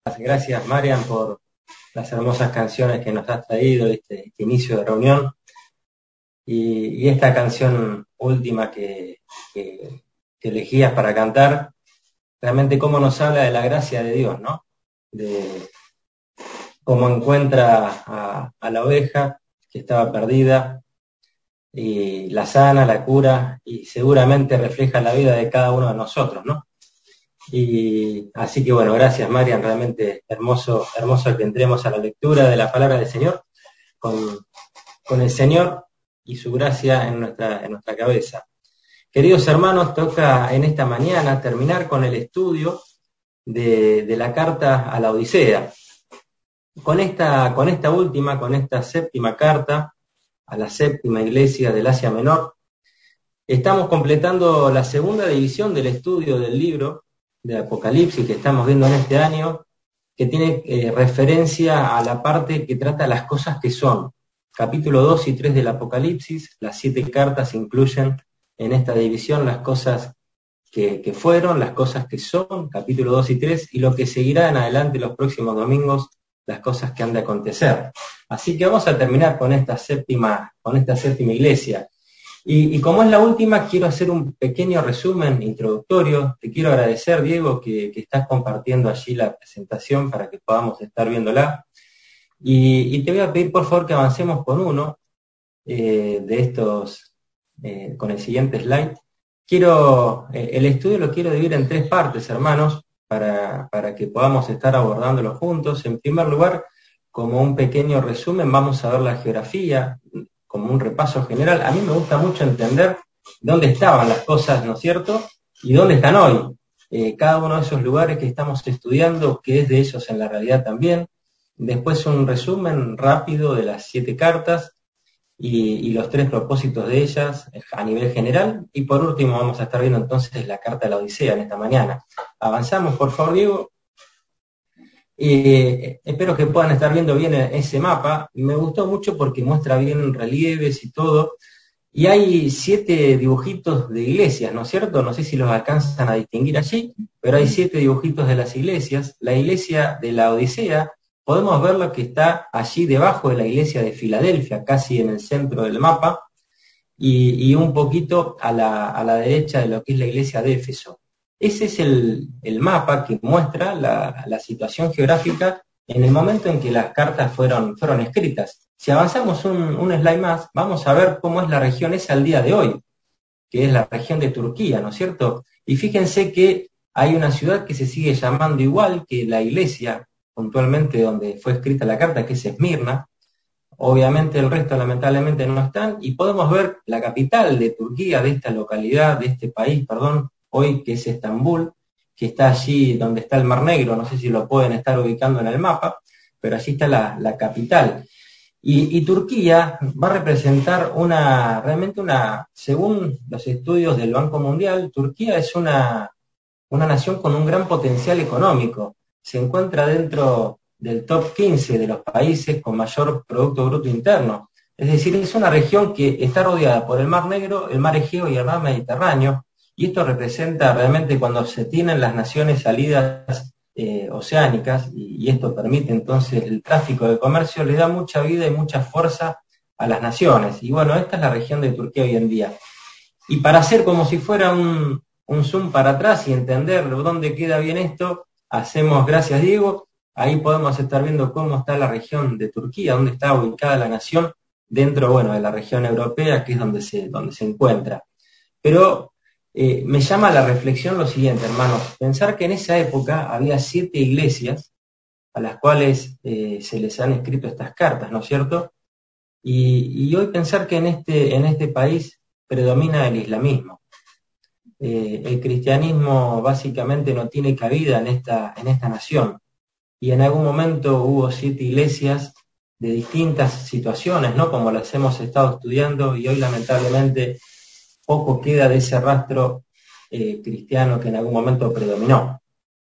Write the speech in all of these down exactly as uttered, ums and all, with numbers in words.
Gracias, Marian, por las hermosas canciones que nos has traído, este, este inicio de reunión. Y, y esta canción última que, que, que elegías para cantar, realmente cómo nos habla de la gracia de Dios, ¿no? De cómo encuentra a, a la oveja que estaba perdida, y la sana, la cura, y seguramente refleja la vida de cada uno de nosotros, ¿no? Y así que bueno, gracias, Marian, realmente hermoso, hermoso que entremos a la lectura de la palabra del Señor, con, con el Señor y su gracia en nuestra, en nuestra cabeza. Queridos hermanos, toca en esta mañana terminar con el estudio de, de la carta a la Odisea. Con esta, con esta última, con esta séptima carta a la séptima iglesia del Asia Menor, estamos completando la segunda división del estudio del libro de Apocalipsis que estamos viendo en este año, que tiene eh, referencia a la parte que trata las cosas que son. Capítulo dos y tres del Apocalipsis, las siete cartas incluyen en esta división las cosas que, que fueron, las cosas que son, capítulo dos y tres, y lo que seguirá en adelante los próximos domingos, las cosas que han de acontecer. Así que vamos a terminar con esta séptima, con esta séptima iglesia. Y, y como es la última, quiero hacer un pequeño resumen introductorio. Te quiero agradecer, Diego, que, que estás compartiendo allí la presentación para que podamos estar viéndola. Y, y te voy a pedir, por favor, que avancemos con uno eh, de estos, eh, con el siguiente slide. Quiero, eh, el estudio lo quiero dividir en tres partes, hermanos, para, para que podamos estar abordándolo juntos. En primer lugar, como un pequeño resumen, vamos a ver la geografía, como un repaso general. A mí me gusta mucho entender dónde estaban las cosas, ¿no es cierto?, y dónde están hoy. Eh, cada uno de esos lugares que estamos estudiando, qué es de ellos en la realidad también. Después un resumen rápido de las siete cartas y, y los tres propósitos de ellas a nivel general. Y por último vamos a estar viendo entonces la carta de la Odisea en esta mañana. Avanzamos, por favor, Diego. Eh, espero que puedan estar viendo bien ese mapa. Me gustó mucho porque muestra bien relieves y todo. Y hay siete dibujitos de iglesias, ¿no es cierto? No sé si los alcanzan a distinguir allí, pero hay siete dibujitos de las iglesias. La iglesia de la Odisea, podemos ver lo que está allí debajo de la iglesia de Filadelfia, casi en el centro del mapa, y, y un poquito a la, a la derecha de lo que es la iglesia de Éfeso. Ese es el, el mapa que muestra la, la situación geográfica en el momento en que las cartas fueron, fueron escritas. Si avanzamos un, un slide más, vamos a ver cómo es la región esa al día de hoy, que es la región de Turquía, ¿no es cierto? Y fíjense que hay una ciudad que se sigue llamando igual que la iglesia, puntualmente donde fue escrita la carta, que es Esmirna. Obviamente el resto lamentablemente no están, y podemos ver la capital de Turquía, de esta localidad, de este país, perdón, hoy, que es Estambul, que está allí donde está el Mar Negro. No sé si lo pueden estar ubicando en el mapa, pero allí está la, la capital. Y, y Turquía va a representar una, realmente una, según los estudios del Banco Mundial, Turquía es una, una nación con un gran potencial económico. Se encuentra dentro del top quince de los países con mayor Producto Bruto Interno. Es decir, es una región que está rodeada por el Mar Negro, el Mar Egeo y el Mar Mediterráneo. Y esto representa realmente cuando se tienen las naciones salidas eh, oceánicas, y, y esto permite entonces el tráfico de comercio, le da mucha vida y mucha fuerza a las naciones. Y bueno, esta es la región de Turquía hoy en día. Y para hacer como si fuera un, un zoom para atrás y entender dónde queda bien esto, hacemos, gracias Diego, ahí podemos estar viendo cómo está la región de Turquía, dónde está ubicada la nación dentro, bueno, de la región europea, que es donde se, donde se encuentra. Pero Eh, me llama a la reflexión lo siguiente, hermanos. Pensar que en esa época había siete iglesias a las cuales eh, se les han escrito estas cartas, ¿no es cierto? Y, y hoy pensar que en este, en este país predomina el islamismo. Eh, el cristianismo básicamente no tiene cabida en esta, en esta nación. Y en algún momento hubo siete iglesias de distintas situaciones, ¿no?, como las hemos estado estudiando, y hoy lamentablemente poco queda de ese rastro eh, cristiano que en algún momento predominó.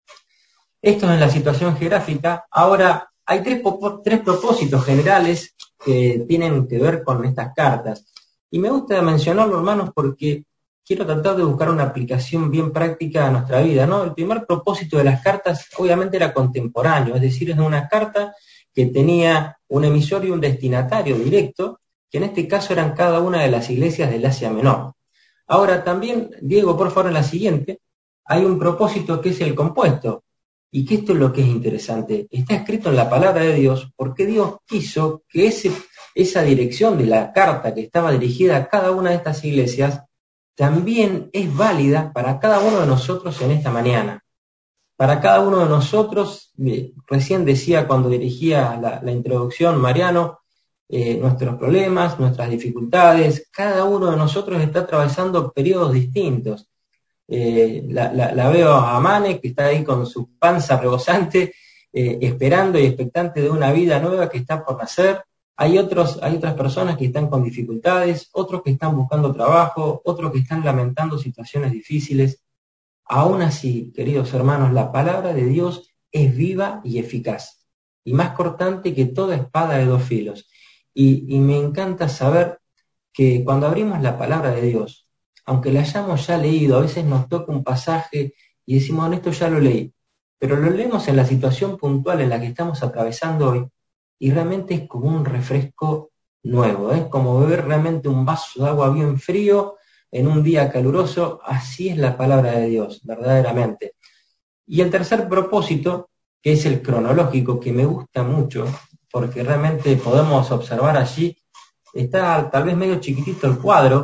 Esto es la situación geográfica. Ahora, hay tres, tres propósitos generales que tienen que ver con estas cartas. Y me gusta mencionarlo, hermanos, porque quiero tratar de buscar una aplicación bien práctica a nuestra vida, ¿no? El primer propósito de las cartas obviamente era contemporáneo, es decir, es una carta que tenía un emisor y un destinatario directo, que en este caso eran cada una de las iglesias del Asia Menor. Ahora también, Diego, por favor, en la siguiente, hay un propósito que es el compuesto, y que esto es lo que es interesante. Está escrito en la palabra de Dios porque Dios quiso que ese, esa dirección de la carta que estaba dirigida a cada una de estas iglesias también es válida para cada uno de nosotros en esta mañana. Para cada uno de nosotros, eh, recién decía cuando dirigía la, la introducción Mariano, eh, nuestros problemas, nuestras dificultades, cada uno de nosotros está atravesando periodos distintos. Eh, la, la, la veo a Mane, que está ahí con su panza rebosante, eh, esperando y expectante de una vida nueva que está por nacer. Hay, otros, hay otras personas que están con dificultades, otros que están buscando trabajo, otros que están lamentando situaciones difíciles. Aún así, queridos hermanos, la palabra de Dios es viva y eficaz, y más cortante que toda espada de dos filos. Y, y me encanta saber que cuando abrimos la palabra de Dios, aunque la hayamos ya leído, a veces nos toca un pasaje y decimos, bueno, esto ya lo leí, pero lo leemos en la situación puntual en la que estamos atravesando hoy, y realmente es como un refresco nuevo, es ¿eh? como beber realmente un vaso de agua bien frío en un día caluroso. Así es la palabra de Dios, verdaderamente. Y el tercer propósito, que es el cronológico, que me gusta mucho, porque realmente podemos observar allí, está tal vez medio chiquitito el cuadro,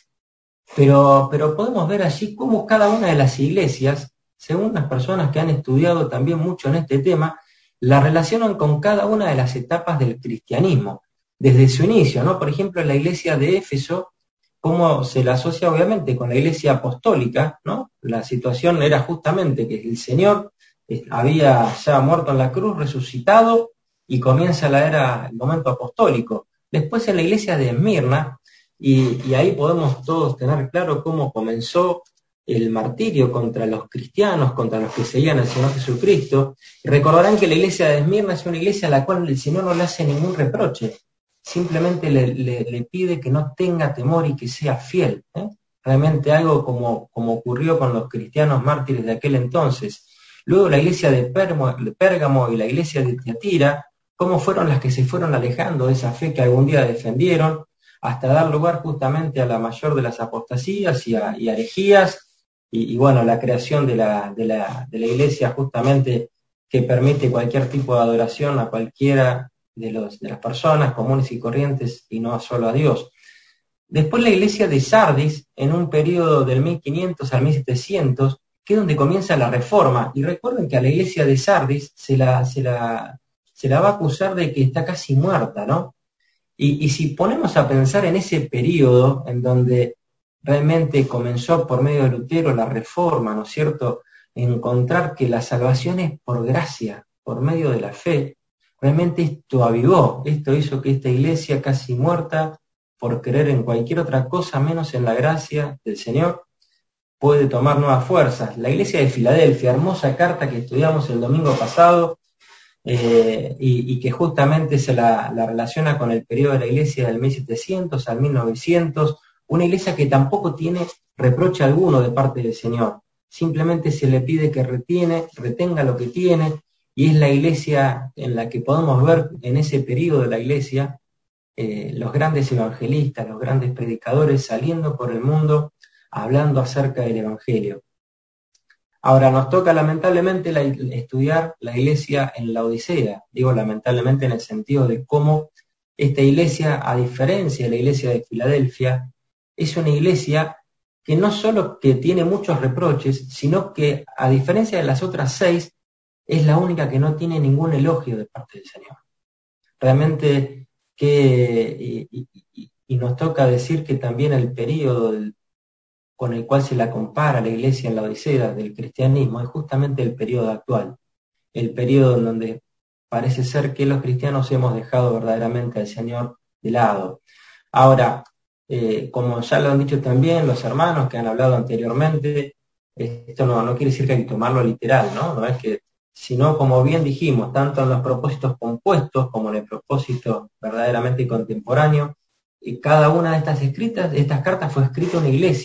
pero, pero podemos ver allí cómo cada una de las iglesias, según las personas que han estudiado también mucho en este tema, la relacionan con cada una de las etapas del cristianismo, desde su inicio, ¿no? Por ejemplo, la iglesia de Éfeso, cómo se la asocia obviamente con la iglesia apostólica, ¿no? La situación era justamente que el Señor había ya muerto en la cruz, resucitado, y comienza la era, el momento apostólico. Después en la iglesia de Esmirna, y, y ahí podemos todos tener claro cómo comenzó el martirio contra los cristianos, contra los que seguían al Señor Jesucristo. Y recordarán que la iglesia de Esmirna es una iglesia a la cual el Señor no le hace ningún reproche, simplemente le, le, le pide que no tenga temor y que sea fiel, ¿eh? Realmente algo como, como ocurrió con los cristianos mártires de aquel entonces. Luego la iglesia de, Permo, de Pérgamo y la iglesia de Tiatira, cómo fueron las que se fueron alejando de esa fe que algún día defendieron, hasta dar lugar justamente a la mayor de las apostasías y a, y a herejías, y, y bueno, la creación de la, de, la, de la iglesia justamente que permite cualquier tipo de adoración a cualquiera de, los, de las personas comunes y corrientes, y no solo a Dios. Después la iglesia de Sardis, en un periodo del mil quinientos al mil setecientos, que es donde comienza la reforma. Y recuerden que a la iglesia de Sardis se la, se la, se la va a acusar de que está casi muerta, ¿no? Y, y si ponemos a pensar en ese periodo en donde realmente comenzó por medio de Lutero la reforma, ¿no es cierto?, encontrar que la salvación es por gracia, por medio de la fe, realmente esto avivó, esto hizo que esta iglesia casi muerta por creer en cualquier otra cosa menos en la gracia del Señor, puede tomar nuevas fuerzas. La iglesia de Filadelfia, hermosa carta que estudiamos el domingo pasado, eh, y, y que justamente se la, la relaciona con el periodo de la iglesia del mil setecientos al mil novecientos, una iglesia que tampoco tiene reproche alguno de parte del Señor, simplemente se le pide que retiene, retenga lo que tiene, y es la iglesia en la que podemos ver en ese periodo de la iglesia eh, los grandes evangelistas, los grandes predicadores saliendo por el mundo hablando acerca del Evangelio. Ahora nos toca lamentablemente la, estudiar la iglesia en la Odisea, digo lamentablemente en el sentido de cómo esta iglesia, a diferencia de la iglesia de Filadelfia, es una iglesia que no solo que tiene muchos reproches, sino que a diferencia de las otras seis, es la única que no tiene ningún elogio de parte del Señor. Realmente que, y, y, y nos toca decir que también el periodo del, con el cual se la compara la iglesia en la Odisea del cristianismo es justamente el periodo actual, el periodo en donde parece ser que los cristianos hemos dejado verdaderamente al Señor de lado. Ahora, eh, como ya lo han dicho también los hermanos que han hablado anteriormente, esto no, no quiere decir que hay que tomarlo literal, ¿no? No es que, sino como bien dijimos, tanto en los propósitos compuestos como en el propósito verdaderamente contemporáneo, y cada una de estas escritas, de estas cartas fue escrita en una iglesia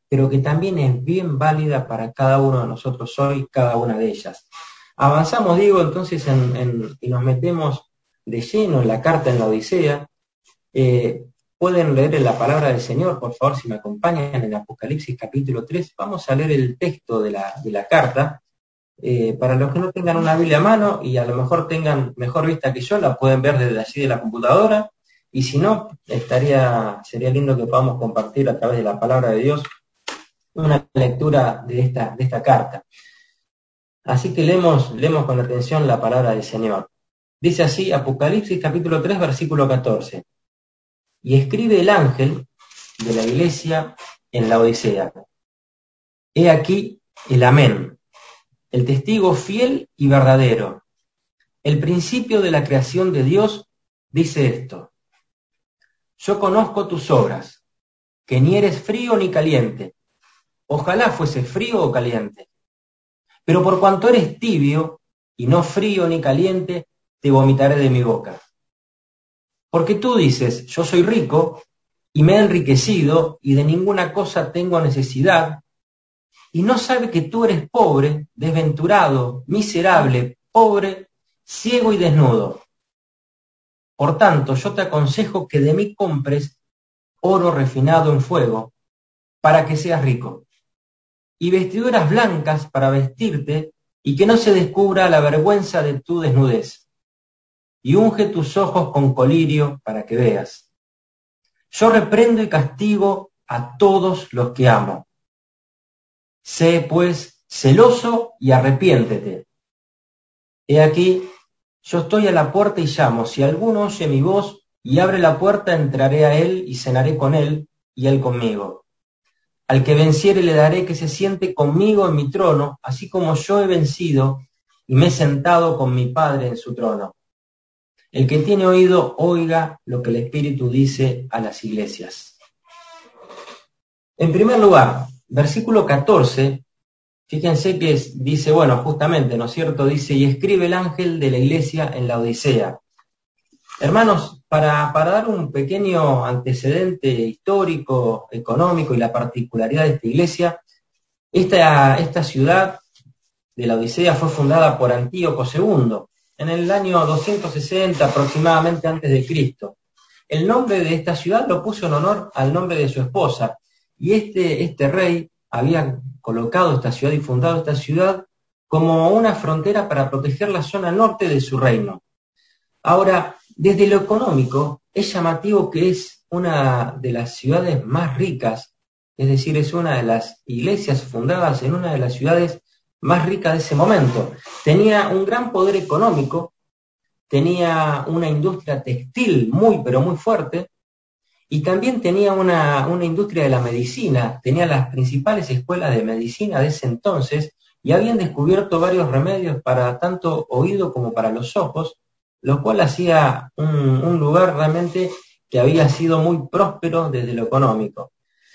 pero que también es bien válida para cada uno de nosotros hoy, cada una de ellas. Avanzamos, digo, entonces en, en, y nos metemos de lleno en la carta en la Odisea. Eh, pueden leer en la palabra del Señor, por favor, si me acompañan en Apocalipsis capítulo tres. Vamos a leer el texto de la, de la carta. Eh, para los que no tengan una Biblia a mano y a lo mejor tengan mejor vista que yo, la pueden ver desde allí de la computadora, y si no, estaría, sería lindo que podamos compartir a través de la palabra de Dios una lectura de esta, de esta carta. Así que leemos, leemos con atención la palabra del Señor. Dice así, Apocalipsis capítulo tres, versículo catorce. Y escribe el ángel de la iglesia en la Odisea. He aquí el amén, el testigo fiel y verdadero, el principio de la creación de Dios, dice esto: yo conozco tus obras, que ni eres frío ni caliente. Ojalá fuese frío o caliente. Pero por cuanto eres tibio, y no frío ni caliente, te vomitaré de mi boca. Porque tú dices, yo soy rico, y me he enriquecido, y de ninguna cosa tengo necesidad, y no sabe que tú eres pobre, desventurado, miserable, pobre, ciego y desnudo. Por tanto, yo te aconsejo que de mí compres oro refinado en fuego, para que seas rico, y vestiduras blancas para vestirte, y que no se descubra la vergüenza de tu desnudez. Y unge tus ojos con colirio para que veas. Yo reprendo y castigo a todos los que amo. Sé, pues, celoso y arrepiéntete. He aquí, yo estoy a la puerta y llamo. Si alguno oye mi voz y abre la puerta, entraré a él y cenaré con él y él conmigo. Al que venciere le daré que se siente conmigo en mi trono, así como yo he vencido y me he sentado con mi Padre en su trono. El que tiene oído, oiga lo que el Espíritu dice a las iglesias. En primer lugar, versículo catorce, fíjense que es, dice, bueno, justamente, ¿no es cierto? Dice, y escribe el ángel de la iglesia en la Odisea. Hermanos, para, para dar un pequeño antecedente histórico, económico y la particularidad de esta iglesia, esta, esta ciudad de la Odisea fue fundada por Antíoco segundo, en el año doscientos sesenta aproximadamente antes de Cristo. El nombre de esta ciudad lo puso en honor al nombre de su esposa, y este, este rey había colocado esta ciudad y fundado esta ciudad como una frontera para proteger la zona norte de su reino. Ahora, desde lo económico, es llamativo que es una de las ciudades más ricas, es decir, es una de las iglesias fundadas en una de las ciudades más ricas de ese momento. Tenía un gran poder económico, tenía una industria textil muy, pero muy fuerte, y también tenía una, una industria de la medicina, tenía las principales escuelas de medicina de ese entonces, y habían descubierto varios remedios para tanto oído como para los ojos, lo cual hacía un, un lugar realmente que había sido muy próspero desde lo económico.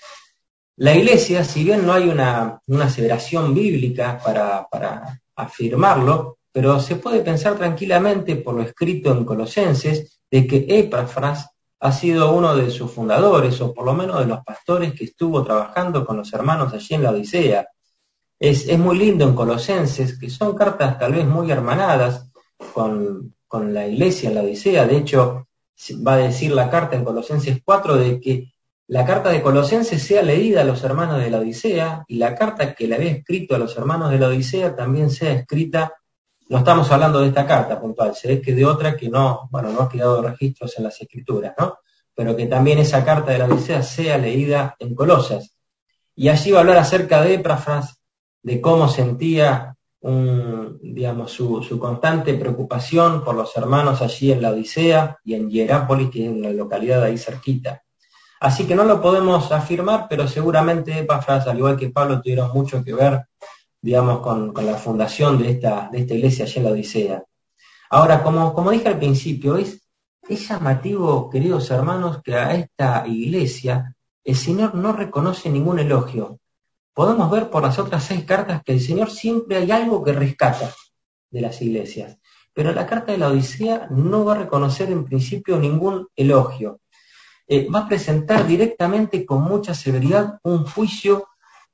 La iglesia, si bien no hay una, una aseveración bíblica para, para afirmarlo, pero se puede pensar tranquilamente por lo escrito en Colosenses, de que Epafras ha sido uno de sus fundadores, o por lo menos de los pastores que estuvo trabajando con los hermanos allí en la Odisea. Es, es muy lindo en Colosenses, que son cartas tal vez muy hermanadas con, con la iglesia en la Odisea. De hecho, va a decir la carta en Colosenses cuatro de que la carta de Colosenses sea leída a los hermanos de la Odisea, y la carta que le había escrito a los hermanos de la Odisea también sea escrita. No estamos hablando de esta carta puntual, se ve que de otra que no, bueno, no ha quedado registros en las escrituras, ¿no? Pero que también esa carta de la Odisea sea leída en Colosas. Y allí va a hablar acerca de Epafras, de cómo sentía un, digamos, su, su constante preocupación por los hermanos allí en la Odisea y en Hierápolis, que es la localidad de ahí cerquita. Así que no lo podemos afirmar, pero seguramente Epafras, al igual que Pablo, tuvieron mucho que ver, digamos, con, con la fundación de esta, de esta iglesia allá en la Odisea. Ahora, como, como dije al principio, es, es llamativo, queridos hermanos, que a esta iglesia el Señor no reconoce ningún elogio. Podemos ver por las otras seis cartas que el Señor siempre hay algo que rescata de las iglesias, pero la carta de la Odisea no va a reconocer en principio ningún elogio. Eh, va a presentar directamente con mucha severidad un juicio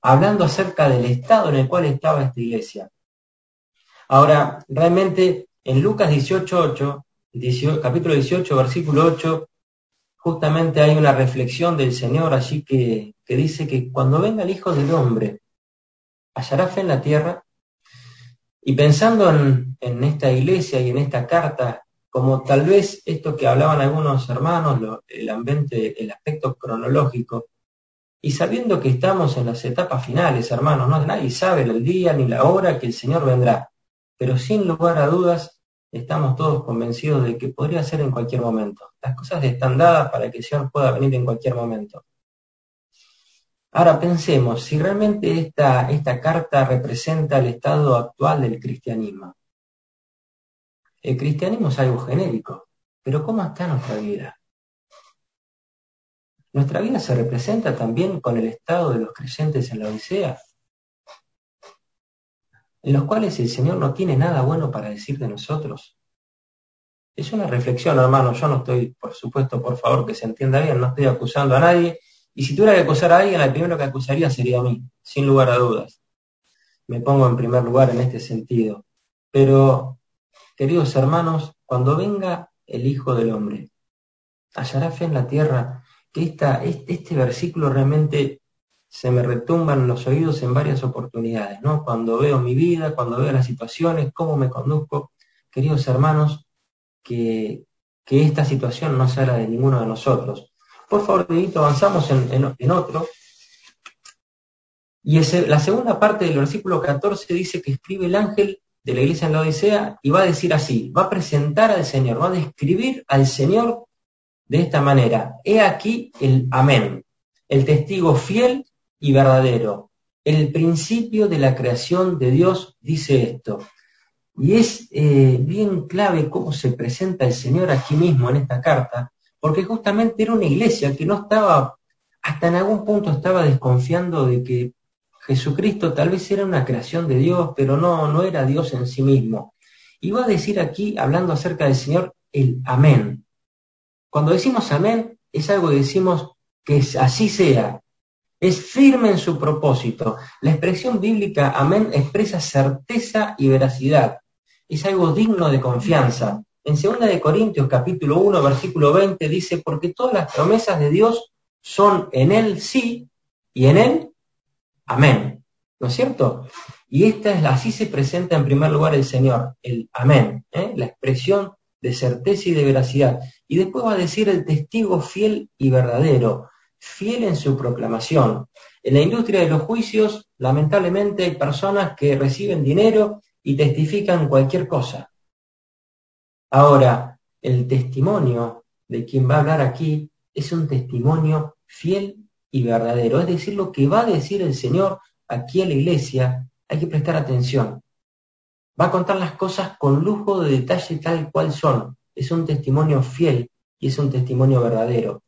hablando acerca del estado en el cual estaba esta iglesia. Ahora, realmente en Lucas dieciocho ocho, capítulo dieciocho, versículo ocho, justamente hay una reflexión del Señor allí que, que dice que cuando venga el Hijo del Hombre, hallará fe en la tierra. Y pensando en, en esta iglesia y en esta carta, como tal vez esto que hablaban algunos hermanos, lo, el ambiente, el aspecto cronológico, y sabiendo que estamos en las etapas finales, hermanos, no nadie sabe el día ni la hora que el Señor vendrá, pero sin lugar a dudas estamos todos convencidos de que podría ser en cualquier momento. Las cosas están dadas para que el Señor pueda venir en cualquier momento. Ahora pensemos, si realmente esta, esta carta representa el estado actual del cristianismo. El cristianismo es algo genérico, pero ¿cómo está nuestra vida? ¿Nuestra vida se representa también con el estado de los creyentes en la Odisea? En los cuales el Señor no tiene nada bueno para decir de nosotros. Es una reflexión, hermano, yo no estoy, por supuesto, por favor, que se entienda bien, no estoy acusando a nadie, y si tuviera que acusar a alguien, el primero que acusaría sería a mí, sin lugar a dudas. Me pongo en primer lugar en este sentido. Pero, queridos hermanos, cuando venga el Hijo del Hombre, hallará fe en la tierra, que esta, este, este versículo realmente se me retumba en los oídos en varias oportunidades, ¿no? Cuando veo mi vida, cuando veo las situaciones, cómo me conduzco, queridos hermanos, que, que esta situación no sea la de ninguno de nosotros. Por favor, Dieguito, avanzamos en, en, en otro. Y ese, la segunda parte del versículo catorce dice que escribe el ángel de la iglesia en la Odisea y va a decir así, va a presentar al Señor, va a describir al Señor de esta manera. He aquí el amén, el testigo fiel y verdadero. El principio de la creación de Dios dice esto. Y es eh, bien clave cómo se presenta el Señor aquí mismo en esta carta, porque justamente era una iglesia que no estaba, hasta en algún punto estaba desconfiando de que Jesucristo tal vez era una creación de Dios, pero no, no era Dios en sí mismo. Y va a decir aquí, hablando acerca del Señor, el amén. Cuando decimos amén, es algo que decimos que así sea. Es firme en su propósito. La expresión bíblica amén expresa certeza y veracidad. Es algo digno de confianza. En segunda de Corintios capítulo uno, versículo veinte dice, porque todas las promesas de Dios son en Él sí y en Él amén. ¿No es cierto? Y esta es la, así se presenta en primer lugar el Señor, el amén, ¿eh? La expresión de certeza y de veracidad. Y después va a decir el testigo fiel y verdadero, fiel en su proclamación. En la industria de los juicios, lamentablemente hay personas que reciben dinero y testifican cualquier cosa. Ahora, el testimonio de quien va a hablar aquí es un testimonio fiel y verdadero. Es decir, lo que va a decir el Señor aquí en la iglesia, hay que prestar atención. Va a contar las cosas con lujo de detalle tal cual son. Es un testimonio fiel y es un testimonio verdadero.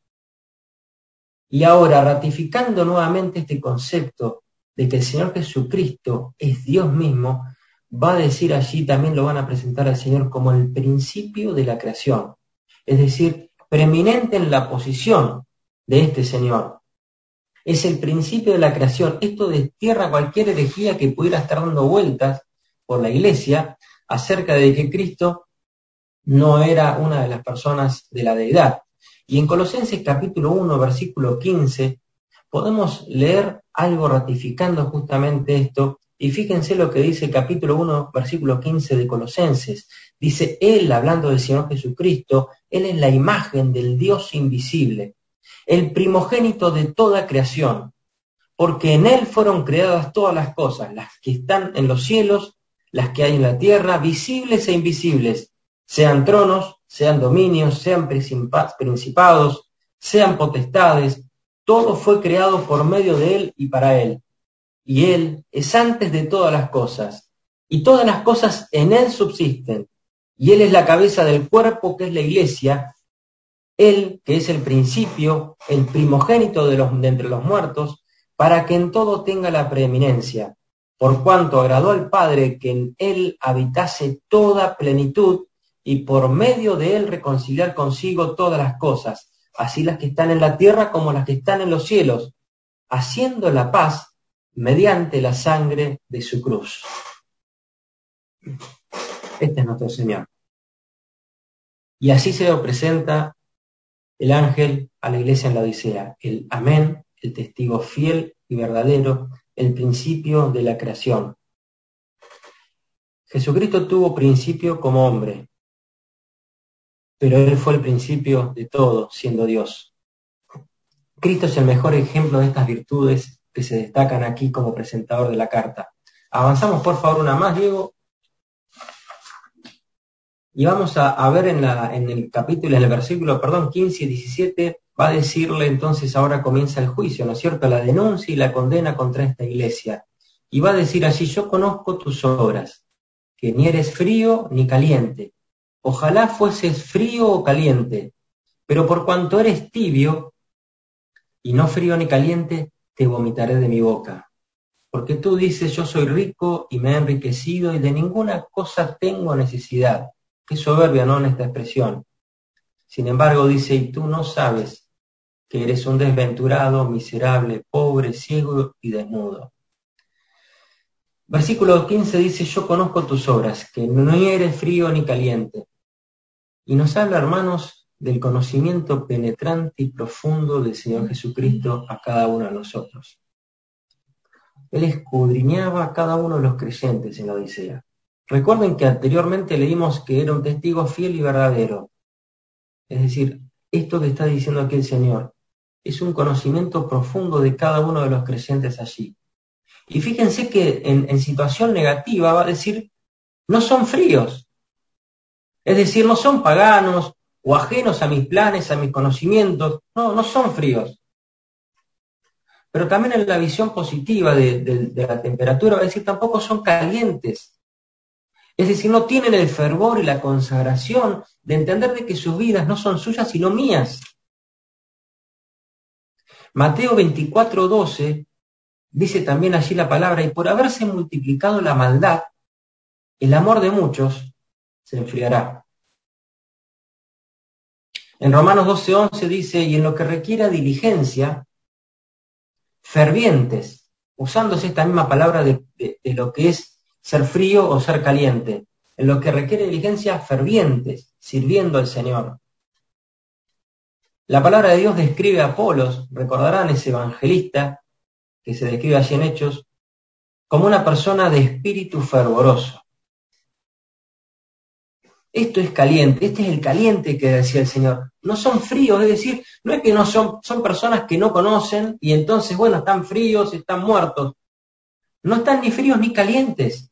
Y ahora, ratificando nuevamente este concepto de que el Señor Jesucristo es Dios mismo, va a decir allí, también lo van a presentar al Señor como el principio de la creación. Es decir, preeminente en la posición de este Señor. Es el principio de la creación. Esto destierra cualquier herejía que pudiera estar dando vueltas por la iglesia acerca de que Cristo no era una de las personas de la deidad. Y en Colosenses capítulo uno, versículo quince, podemos leer algo ratificando justamente esto, y fíjense lo que dice el capítulo uno, versículo quince de Colosenses. Dice, Él, hablando del Señor Jesucristo, Él es la imagen del Dios invisible, el primogénito de toda creación, porque en Él fueron creadas todas las cosas, las que están en los cielos, las que hay en la tierra, visibles e invisibles, sean tronos, sean dominios, sean principados, sean potestades, todo fue creado por medio de Él y para Él. Y Él es antes de todas las cosas, y todas las cosas en Él subsisten, y Él es la cabeza del cuerpo que es la iglesia, Él que es el principio, el primogénito de, los, de entre los muertos, para que en todo tenga la preeminencia, por cuanto agradó al Padre que en Él habitase toda plenitud, y por medio de Él reconciliar consigo todas las cosas, así las que están en la tierra como las que están en los cielos, haciendo la paz mediante la sangre de su cruz. Este es nuestro Señor. Y así se lo presenta el ángel a la iglesia en la Odisea, el amén, el testigo fiel y verdadero, el principio de la creación. Jesucristo tuvo principio como hombre, pero Él fue el principio de todo, siendo Dios. Cristo es el mejor ejemplo de estas virtudes que se destacan aquí como presentador de la carta. Avanzamos por favor una más, Diego. Y vamos a, a ver en, la, en el capítulo, en el versículo, perdón, quince y diecisiete, va a decirle entonces, ahora comienza el juicio, ¿no es cierto? La denuncia y la condena contra esta iglesia. Y va a decir así: yo conozco tus obras, que ni eres frío ni caliente. Ojalá fueses frío o caliente, pero por cuanto eres tibio y no frío ni caliente, te vomitaré de mi boca. Porque tú dices, yo soy rico y me he enriquecido y de ninguna cosa tengo necesidad. Qué soberbia, ¿no?, en esta expresión. Sin embargo, dice, y tú no sabes que eres un desventurado, miserable, pobre, ciego y desnudo. Versículo quince dice, yo conozco tus obras, que no eres frío ni caliente. Y nos habla, hermanos, del conocimiento penetrante y profundo del Señor Jesucristo a cada uno de nosotros. Él escudriñaba a cada uno de los creyentes en la Odisea. Recuerden que anteriormente leímos que era un testigo fiel y verdadero. Es decir, esto que está diciendo aquí el Señor es un conocimiento profundo de cada uno de los creyentes allí. Y fíjense que en, en situación negativa va a decir, no son fríos. Es decir, no son paganos o ajenos a mis planes, a mis conocimientos. No, no son fríos. Pero también en la visión positiva de, de, de la temperatura va a decir, tampoco son calientes. Es decir, no tienen el fervor y la consagración de entender de que sus vidas no son suyas sino mías. Mateo veinticuatro doce dice también allí la palabra, y por haberse multiplicado la maldad, el amor de muchos se enfriará. En Romanos doce once dice, y en lo que requiera diligencia, fervientes, usándose esta misma palabra de, de, de lo que es ser frío o ser caliente. En lo que requiere diligencia, fervientes, sirviendo al Señor. La palabra de Dios describe a Apolos, recordarán ese evangelista que se describe allí en Hechos, como una persona de espíritu fervoroso. Esto es caliente, este es el caliente que decía el Señor. No son fríos, es decir, no es que no son, son personas que no conocen y entonces, bueno, están fríos, están muertos. No están ni fríos ni calientes.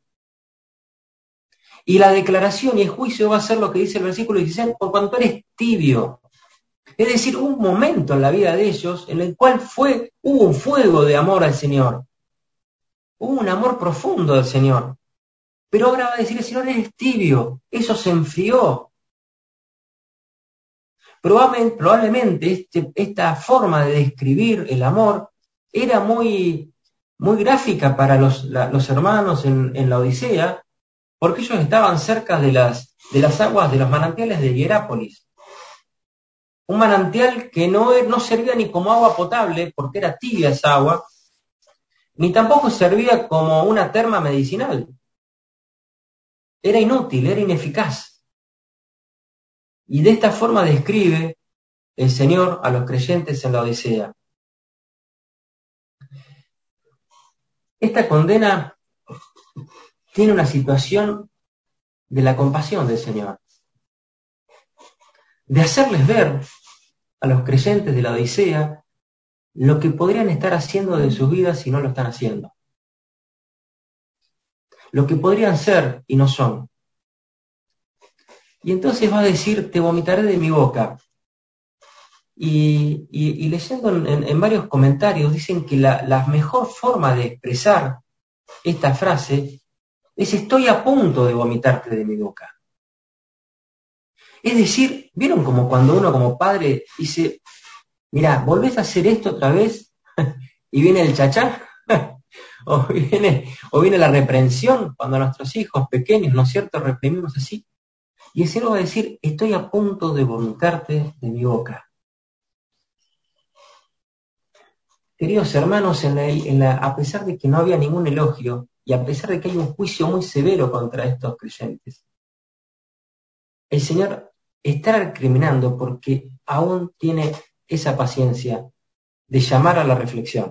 Y la declaración y el juicio va a ser lo que dice el versículo dieciséis, por cuanto eres tibio. Es decir, hubo un momento en la vida de ellos en el cual fue, hubo un fuego de amor al Señor. Hubo un amor profundo al Señor. Pero ahora va a decir el Señor, eres tibio. Eso se enfrió. Probablemente, probablemente este, esta forma de describir el amor era muy, muy gráfica para los, la, los hermanos en, en la Odisea, porque ellos estaban cerca de las, de las aguas de los manantiales de Hierápolis. Un manantial que no, no servía ni como agua potable, porque era tibia esa agua, ni tampoco servía como una terma medicinal. Era inútil, era ineficaz. Y de esta forma describe el Señor a los creyentes en la Odisea. Esta condena tiene una situación de la compasión del Señor, de hacerles ver a los creyentes de la Odisea lo que podrían estar haciendo de sus vidas si no lo están haciendo. Lo que podrían ser y no son. Y entonces va a decir, te vomitaré de mi boca. Y, y, y leyendo en, en varios comentarios, dicen que la, la mejor forma de expresar esta frase es estoy a punto de vomitarte de mi boca. Es decir, ¿vieron como cuando uno como padre dice, mirá, volvés a hacer esto otra vez? Y viene el chachá, o, viene, o viene la reprensión, cuando a nuestros hijos pequeños, ¿no es cierto?, reprimimos así. Y el Señor va a decir, estoy a punto de vomitarte de mi boca. Queridos hermanos, en la, en la, a pesar de que no había ningún elogio, y a pesar de que hay un juicio muy severo contra estos creyentes, el Señor está recriminando porque aún tiene esa paciencia de llamar a la reflexión.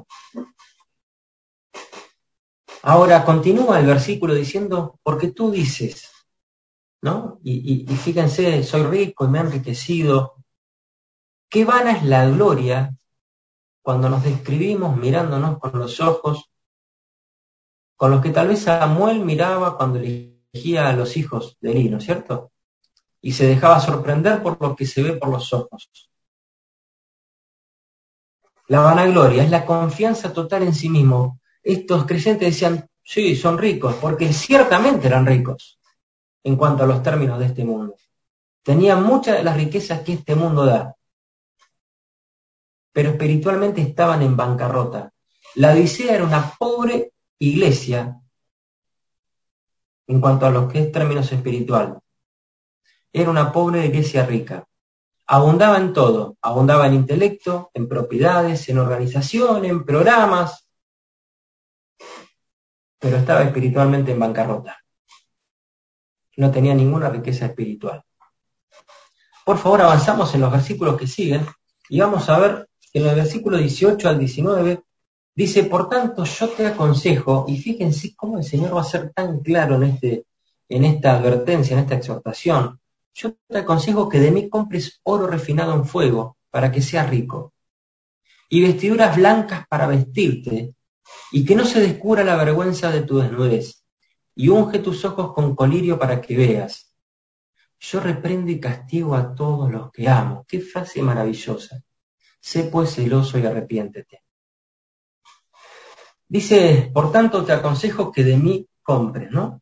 Ahora continúa el versículo diciendo, porque tú dices, ¿no? Y, y, y fíjense, soy rico y me he enriquecido. Qué vana es la gloria cuando nos describimos mirándonos con los ojos con los que tal vez Samuel miraba cuando elegía a los hijos de Eli, ¿no es cierto? Y se dejaba sorprender por lo que se ve por los ojos. La vanagloria es la confianza total en sí mismo. Estos creyentes decían, sí, son ricos, porque ciertamente eran ricos en cuanto a los términos de este mundo. Tenían muchas de las riquezas que este mundo da, pero espiritualmente estaban en bancarrota. La Odisea era una pobre iglesia en cuanto a lo que es términos espirituales. Era una pobre iglesia rica. Abundaba en todo, abundaba en intelecto, en propiedades, en organización, en programas, pero estaba espiritualmente en bancarrota. No tenía ninguna riqueza espiritual. Por favor, avanzamos en los versículos que siguen y vamos a ver que en el versículo dieciocho al diecinueve dice, por tanto yo te aconsejo, y fíjense cómo el Señor va a ser tan claro en, este, en esta advertencia, en esta exhortación, yo te aconsejo que de mí compres oro refinado en fuego para que seas rico, y vestiduras blancas para vestirte, y que no se descubra la vergüenza de tu desnudez, y unge tus ojos con colirio para que veas. Yo reprendo y castigo a todos los que amo. Qué frase maravillosa. Sé pues celoso y arrepiéntete. Dice, por tanto te aconsejo que de mí compres, ¿no?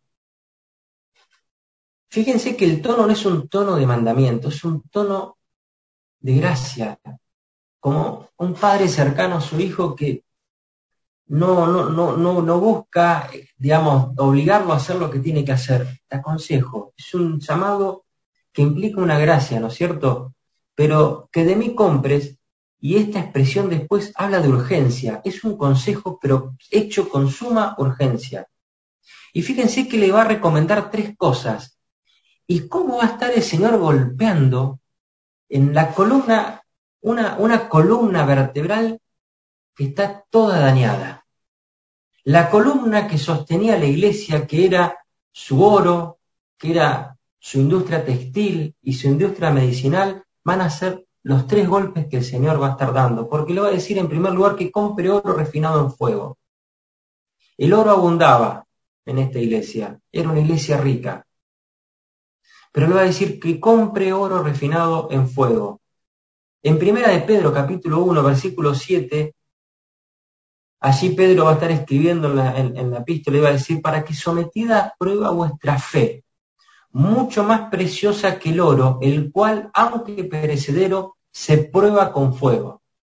Fíjense que el tono no es un tono de mandamiento, es un tono de gracia, como un padre cercano a su hijo que no, no, no, no, no busca, digamos, obligarlo a hacer lo que tiene que hacer. Te aconsejo, es un llamado que implica una gracia, ¿no es cierto? Pero que de mí compres, y esta expresión después habla de urgencia, es un consejo pero hecho con suma urgencia. Y fíjense que le va a recomendar tres cosas. ¿Y cómo va a estar el Señor golpeando en la columna, una, una columna vertebral que está toda dañada? La columna que sostenía la iglesia, que era su oro, que era su industria textil y su industria medicinal, van a ser los tres golpes que el Señor va a estar dando, porque le va a decir en primer lugar que compre oro refinado en fuego. El oro abundaba en esta iglesia, era una iglesia rica, pero le va a decir que compre oro refinado en fuego. En primera de Pedro, capítulo uno, versículo siete, allí Pedro va a estar escribiendo en la, en, en la epístola y va a decir, para que sometida a prueba vuestra fe, mucho más preciosa que el oro, el cual, aunque perecedero, se prueba con fuego.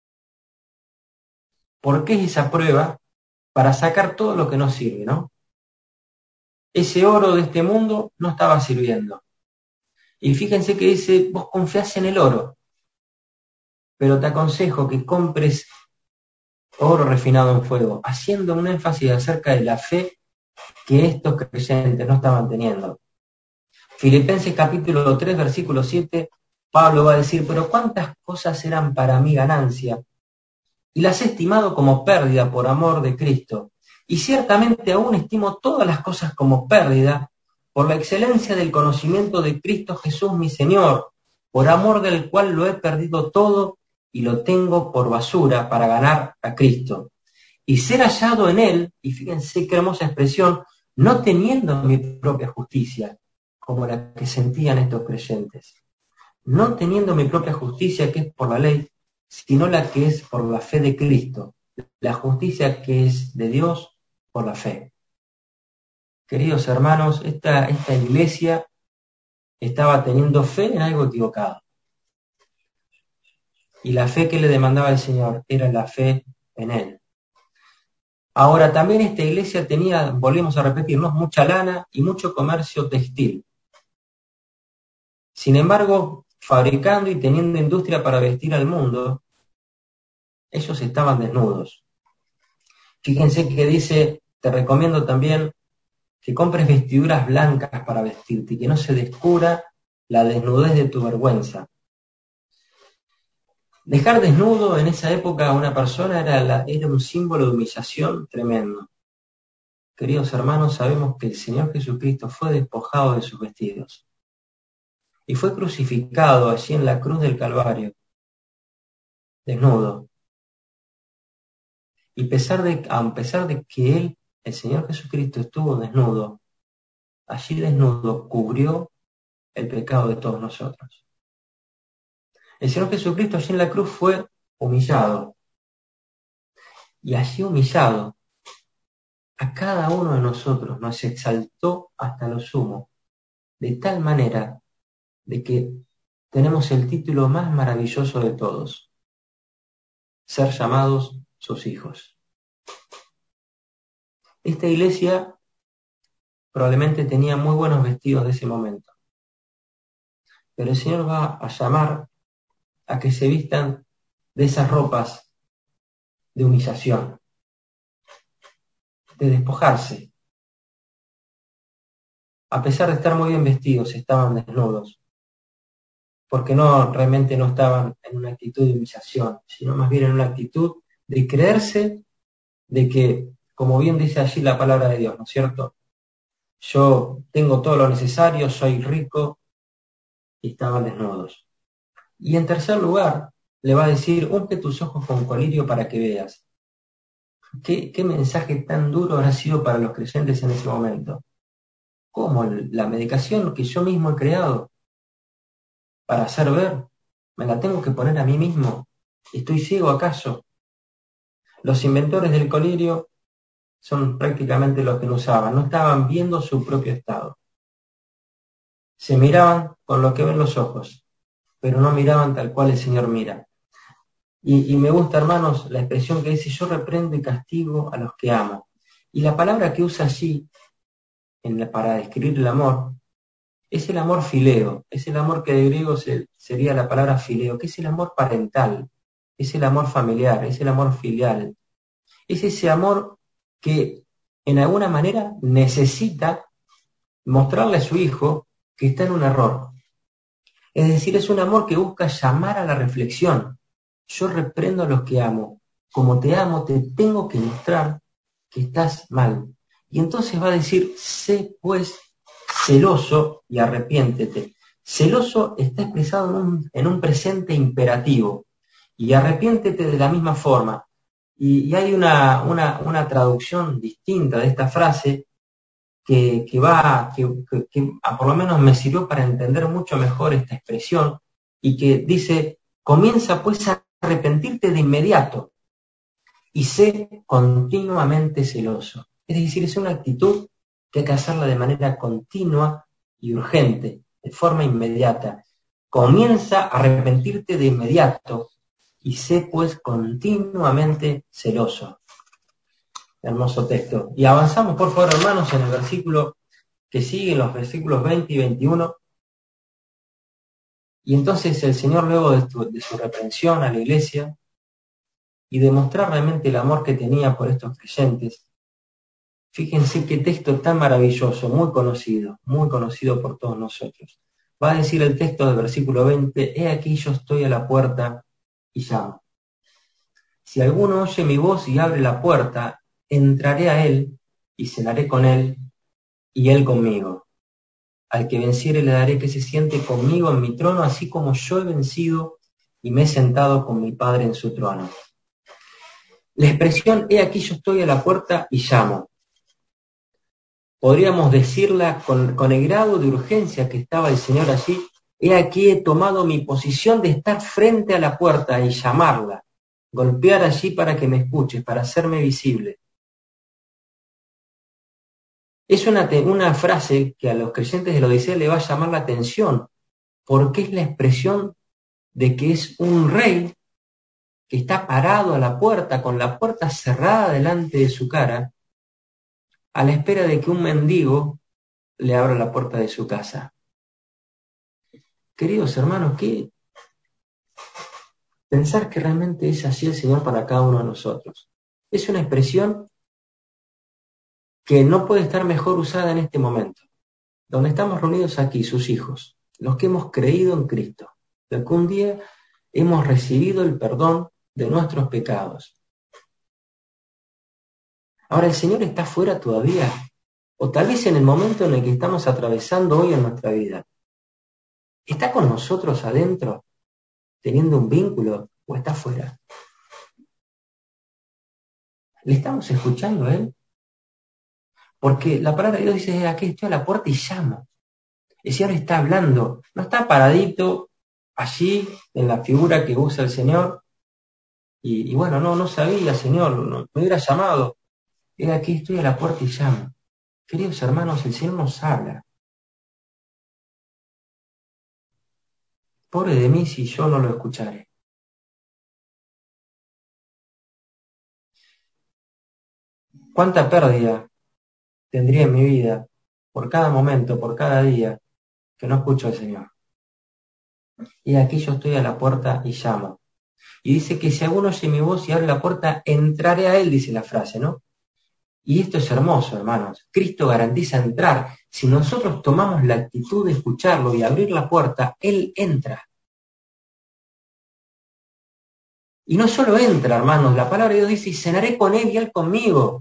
¿Por qué es esa prueba? Para sacar todo lo que no sirve, ¿no? Ese oro de este mundo no estaba sirviendo. Y fíjense que dice, vos confiás en el oro, pero te aconsejo que compres oro refinado en fuego, haciendo un énfasis acerca de la fe que estos creyentes no estaban teniendo. Filipenses capítulo tres, versículo siete, Pablo va a decir, pero cuántas cosas eran para mí ganancia, y las he estimado como pérdida por amor de Cristo. Y ciertamente aún estimo todas las cosas como pérdida, por la excelencia del conocimiento de Cristo Jesús mi Señor, por amor del cual lo he perdido todo y lo tengo por basura para ganar a Cristo. Y ser hallado en Él, y fíjense qué hermosa expresión, no teniendo mi propia justicia, como la que sentían estos creyentes. No teniendo mi propia justicia, que es por la ley, sino la que es por la fe de Cristo, la justicia que es de Dios por la fe. Queridos hermanos, esta, esta iglesia estaba teniendo fe en algo equivocado. Y la fe que le demandaba el Señor era la fe en Él. Ahora, también esta iglesia tenía, volvemos a repetirnos, mucha lana y mucho comercio textil. Sin embargo, fabricando y teniendo industria para vestir al mundo, ellos estaban desnudos. Fíjense que dice, te recomiendo también que compres vestiduras blancas para vestirte y que no se descubra la desnudez de tu vergüenza. Dejar desnudo en esa época a una persona era, la, era un símbolo de humillación tremendo. Queridos hermanos, sabemos que el Señor Jesucristo fue despojado de sus vestidos y fue crucificado allí en la cruz del Calvario, desnudo. Y a pesar de, a pesar de que Él, el Señor Jesucristo, estuvo desnudo, allí desnudo cubrió el pecado de todos nosotros. El Señor Jesucristo allí en la cruz fue humillado. Y allí humillado, a cada uno de nosotros nos exaltó hasta lo sumo, de tal manera de que tenemos el título más maravilloso de todos: ser llamados sus hijos. Esta iglesia probablemente tenía muy buenos vestidos de ese momento, pero el Señor va a llamar a que se vistan de esas ropas de humillación, de despojarse. A pesar de estar muy bien vestidos, estaban desnudos, porque no realmente no estaban en una actitud de humillación, sino más bien en una actitud de creerse de que, como bien dice allí la palabra de Dios, ¿no es cierto? Yo tengo todo lo necesario, soy rico, y estaban desnudos. Y en tercer lugar, le va a decir, unge tus ojos con colirio para que veas. ¿Qué, qué mensaje tan duro habrá sido para los creyentes en ese momento? ¿Cómo? La medicación que yo mismo he creado para hacer ver, ¿me la tengo que poner a mí mismo? ¿Estoy ciego acaso? Los inventores del colirio son prácticamente los que lo usaban, no estaban viendo su propio estado. Se miraban con lo que ven los ojos, pero no miraban tal cual el Señor mira. Y, y me gusta, hermanos, la expresión que dice, yo reprendo y castigo a los que amo. Y la palabra que usa allí en la, para describir el amor es el amor fileo, es el amor que de griego se, sería la palabra fileo, que es el amor parental, es el amor familiar, es el amor filial. Es ese amor que en alguna manera necesita mostrarle a su hijo que está en un error. Es decir, es un amor que busca llamar a la reflexión. Yo reprendo a los que amo. Como te amo, te tengo que mostrar que estás mal. Y entonces va a decir, sé pues celoso y arrepiéntete. Celoso está expresado en un, en un presente imperativo. Y arrepiéntete de la misma forma. Y, y hay una, una, una traducción distinta de esta frase que, que va, que, que, que por lo menos me sirvió para entender mucho mejor esta expresión, y que dice, comienza pues a arrepentirte de inmediato y sé continuamente celoso. Es decir, es una actitud que hay que hacerla de manera continua y urgente, de forma inmediata. Comienza a arrepentirte de inmediato y sé pues continuamente celoso. Hermoso texto. Y avanzamos, por favor, hermanos, en el versículo que sigue, los versículos veinte y veintiuno. Y entonces el Señor, luego de, tu, de su reprensión a la iglesia y de mostrar realmente el amor que tenía por estos creyentes, fíjense qué texto tan maravilloso, muy conocido, muy conocido por todos nosotros. Va a decir el texto del versículo veinte, he aquí yo estoy a la puerta y llamo. Si alguno oye mi voz y abre la puerta, entraré a él y cenaré con él y él conmigo. Al que venciere le daré que se siente conmigo en mi trono, así como yo he vencido y me he sentado con mi Padre en su trono. La expresión, he aquí yo estoy a la puerta y llamo. Podríamos decirla con, con el grado de urgencia que estaba el Señor allí, he aquí he tomado mi posición de estar frente a la puerta y llamarla, golpear allí para que me escuche, para hacerme visible. Es una, una frase que a los creyentes de la Odisea le va a llamar la atención, porque es la expresión de que es un rey que está parado a la puerta, con la puerta cerrada delante de su cara, a la espera de que un mendigo le abra la puerta de su casa. Queridos hermanos, qué pensar que realmente es así el Señor para cada uno de nosotros. Es una expresión que no puede estar mejor usada en este momento, donde estamos reunidos aquí, sus hijos, los que hemos creído en Cristo, los que un día hemos recibido el perdón de nuestros pecados. Ahora, ¿el Señor está fuera todavía? O tal vez en el momento en el que estamos atravesando hoy en nuestra vida. ¿Está con nosotros adentro, teniendo un vínculo, o está fuera? ¿Le estamos escuchando a Él? Porque la palabra de Dios dice, aquí estoy a la puerta y llamo. El Señor está hablando, no está paradito allí en la figura que usa el Señor. Y, y bueno, no, no sabía, Señor, no, me hubiera llamado. He aquí estoy a la puerta y llamo. Queridos hermanos, el Señor nos habla. Pobre de mí si yo no lo escucharé. ¿Cuánta pérdida tendría en mi vida por cada momento, por cada día que no escucho al Señor? Y aquí yo estoy a la puerta y llamo. Y dice que si alguno oye mi voz y abre la puerta, entraré a él, dice la frase, ¿no? Y esto es hermoso, hermanos. Cristo garantiza entrar. Si nosotros tomamos la actitud de escucharlo y abrir la puerta, Él entra. Y no solo entra, hermanos, la palabra de Dios dice, y cenaré con Él y Él conmigo.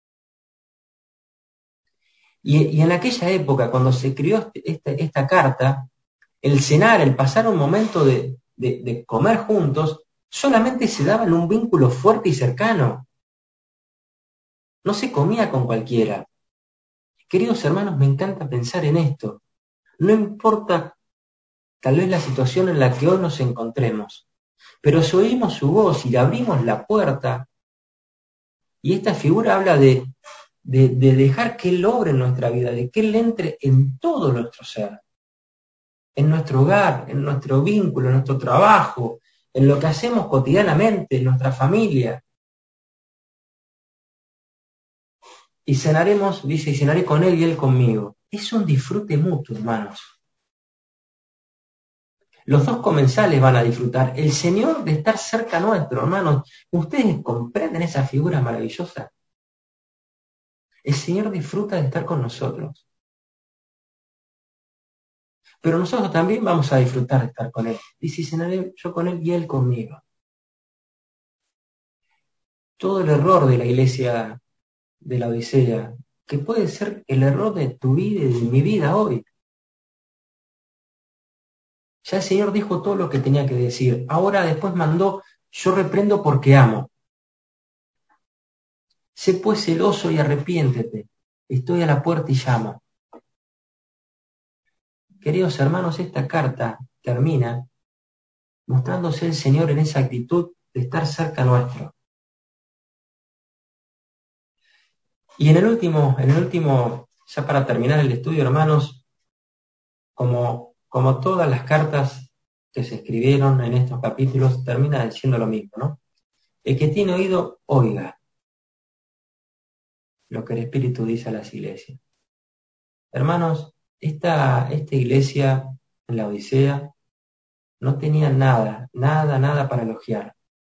Y, y en aquella época, cuando se escribió esta, esta carta, el cenar, el pasar un momento de, de, de comer juntos, solamente se daba en un vínculo fuerte y cercano. No se comía con cualquiera. Queridos hermanos, me encanta pensar en esto. No importa tal vez la situación en la que hoy nos encontremos, pero si oímos su voz y le abrimos la puerta, y esta figura habla de, de, de dejar que Él obre en nuestra vida, de que Él entre en todo nuestro ser, en nuestro hogar, en nuestro vínculo, en nuestro trabajo, en lo que hacemos cotidianamente, en nuestra familia. Y cenaremos, dice, y cenaré con Él y Él conmigo. Es un disfrute mutuo, hermanos. Los dos comensales van a disfrutar. El Señor de estar cerca nuestro, hermanos. ¿Ustedes comprenden esa figura maravillosa? El Señor disfruta de estar con nosotros. Pero nosotros también vamos a disfrutar de estar con Él. Dice, cenaré yo con Él y Él conmigo. Todo el error de la iglesia de la Odisea, que puede ser el error de tu vida y de mi vida hoy. Ya el Señor dijo todo lo que tenía que decir. Ahora después mandó, yo reprendo porque amo. Sé pues celoso y arrepiéntete. Estoy a la puerta y llamo. Queridos hermanos, esta carta termina mostrándose el Señor en esa actitud de estar cerca nuestro. Y en el último, en el último, ya para terminar el estudio, hermanos, como, como todas las cartas que se escribieron en estos capítulos, termina diciendo lo mismo, ¿no? El que tiene oído, oiga lo que el Espíritu dice a las iglesias. Hermanos, esta, esta iglesia en la Odisea no tenía nada, nada, nada para elogiar.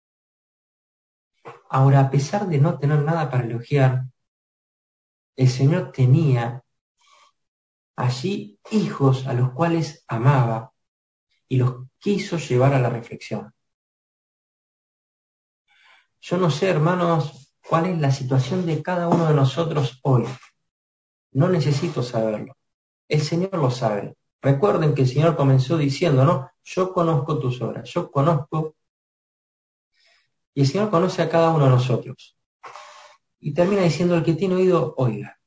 Ahora, a pesar de no tener nada para elogiar, el Señor tenía allí hijos a los cuales amaba y los quiso llevar a la reflexión. Yo no sé, hermanos, cuál es la situación de cada uno de nosotros hoy. No necesito saberlo. El Señor lo sabe. Recuerden que el Señor comenzó diciendo, ¿no? Yo conozco tus obras, yo conozco. Y el Señor conoce a cada uno de nosotros. Y termina diciendo, el que tiene oído, oiga.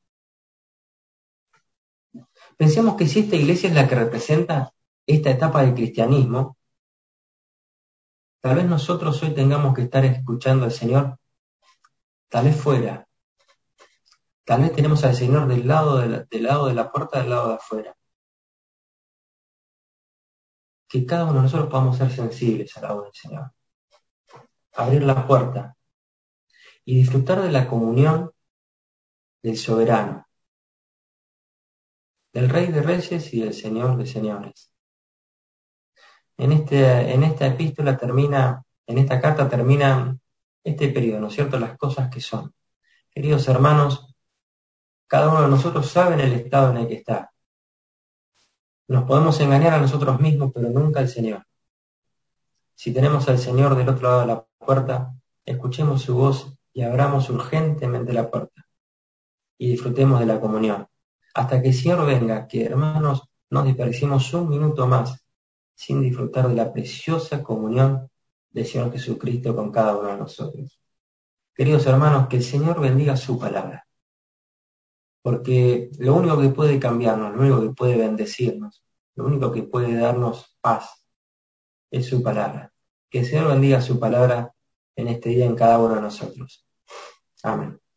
Pensemos que si esta iglesia es la que representa esta etapa del cristianismo, tal vez nosotros hoy tengamos que estar escuchando al Señor, tal vez fuera. Tal vez tenemos al Señor del lado de la, del lado de la puerta, del lado de afuera. Que cada uno de nosotros podamos ser sensibles a la voz del Señor. Abrir la puerta y disfrutar de la comunión del soberano, del Rey de Reyes y del Señor de Señores. En, este, en esta epístola termina En esta carta termina este periodo, ¿no es cierto?, las cosas que son. Queridos hermanos, cada uno de nosotros sabe en el estado en el que está. Nos podemos engañar a nosotros mismos, pero nunca al Señor. Si tenemos al Señor del otro lado de la puerta, escuchemos su voz y abramos urgentemente la puerta y disfrutemos de la comunión. Hasta que el Señor venga, que hermanos, no desperdiciemos un minuto más sin disfrutar de la preciosa comunión del Señor Jesucristo con cada uno de nosotros. Queridos hermanos, que el Señor bendiga su palabra, porque lo único que puede cambiarnos, lo único que puede bendecirnos, lo único que puede darnos paz es su palabra. Que el Señor bendiga su palabra en este día en cada uno de nosotros. Amén.